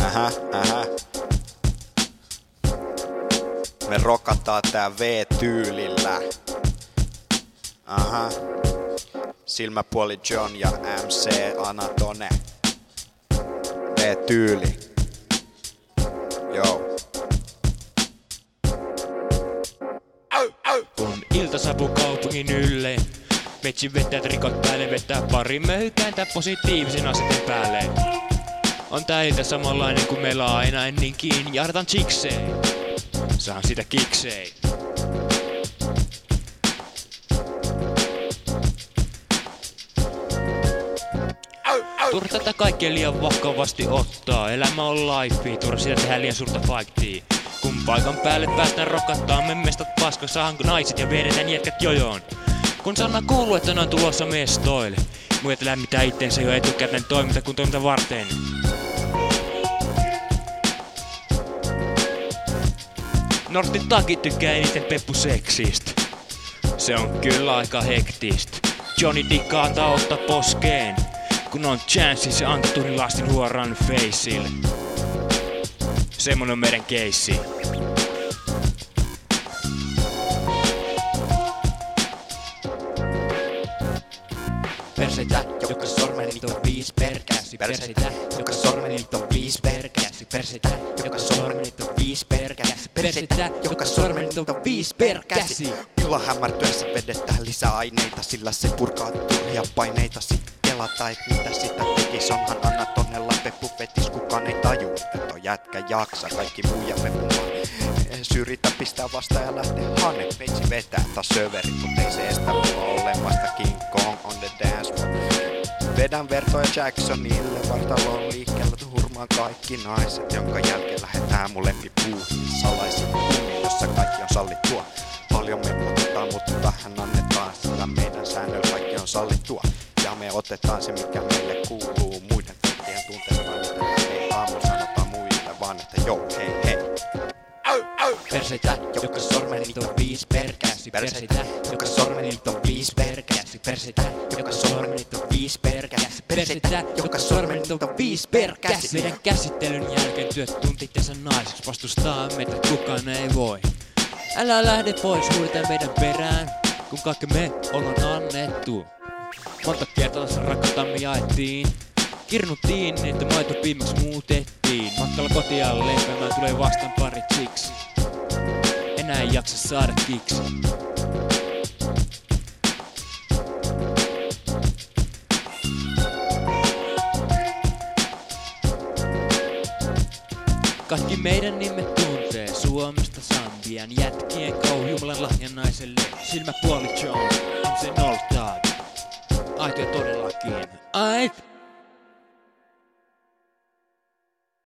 Ähä. Me rokataan tää V-tyylillä. Aha. Silmäpuoli John ja MC Anatone. V-tyyli. Joo. Kun ilta saapuu kaupungin ylle, metsi vetää trikot päälle, vetää pari möykääntää positiivisen asetin päälle. On tää ilta samanlainen kuin meillä aina ennenkin, jahdataan chiksei. Saan sitä kiksei. Turha tätä kaikkea liian vakavasti ottaa. Elämä on life, turha sitä tehdään liian suurta fightia. Kun paikan päälle päästään rokattaa, me mestat paska, saahan naiset ja vedetään jätkät jojoon. Kun sana kuuluu, että ne on tulossa mestoille, muijat lämmittää itteensä jo etukäteen toiminta kun toiminta varten. Nortin takit tykkää eniten peppuseksistä. Se on kyllä aika hektistä. Johnny Dicka antaa ottaa poskeen, kun on chanssi se Anturin lastin huoran faceille. Semmonen on meidän keissi. Perseitä, joka sormenit on 5 per käsi. Perseitä, joka sormenit on 5 per käsi. Perseitä, joka sormenit on 5 per käsi. Perseitä, joka sormenit on 5 per käsi. Illan hämärtyessä vedetään lisää aineita, sillä se purkaa turhia paineita. Sit kelata, et mitä sitä tekis. Onhan Anatonella peppu vetis, kukaan ei taju. Et on jätkä jaksa, kaikki muijamme pumaan. Syrjitä pistää vasta ja lähtee hane. Meitsi vetää taas söverit, mut ei se estä mua olemasta King Kong on the dance floor. Vedän vertoja Jacksonille, vartaloon liikkeellä hurmaan kaikki naiset, jonka jälkeen lähetään mun lempipuuhin. Salaisiin puuhin, jossa kaikki on sallittua. Paljon me otetaan, mutta vähän annetaan, sillä meidän säännöllä kaikki on sallittua. Ja me otetaan se, mikä meille kuuluu. Muiden fekkien tunteet valitetaan, ei aamu sanotaan muille, vaan että joo, hei hei. Perseitä, joka sormenit on 5 per käsi. Perseitä, joka sormenit on 5 per käsi. Perseitä, joka sormenit on 5 per käsi. Perseitä, joka sormenit on 5 per käsi. Meidän käsittelyn jälkeen työt tuntittensa naiseksi, vastustaa meitä kukaan ei voi. Älä lähde pois, huudetaan meidän perään, kun kaikki me ollaan annettu. Monta kertaa tässä rakkauttamme jaettiin, kirnuttiin, niin että maito viimeksi muutettiin. Matkalla kotia leipäämään tulee vastaan pari chiksi. Enää ei jaksa saada kiksi. Kaikki meidän nimet tuntee Suomesta Sambian jätkien kou Jumalan lahjan naiselle. Silmäpuoli John, MC Noltag. Aitoja todellakin. Ait!